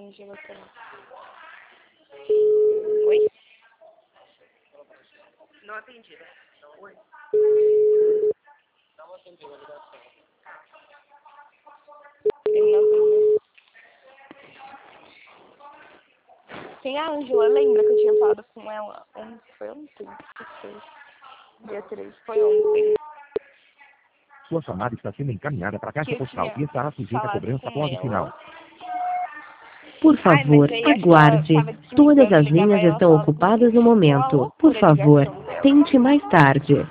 Angela também. Oi? Não atendi, né? Oi. Não atendi a ligação. Ele não atendeu. Tem a Angela, lembra que eu tinha falado com ela ontem? Foi ontem? Não sei. Dia 13, foi ontem. Sua chamada está sendo encaminhada para a caixa postal e estará sujeita a cobrança após o final. Por favor, aguarde. Todas as linhas estão ocupadas no momento. Por favor, tente mais tarde.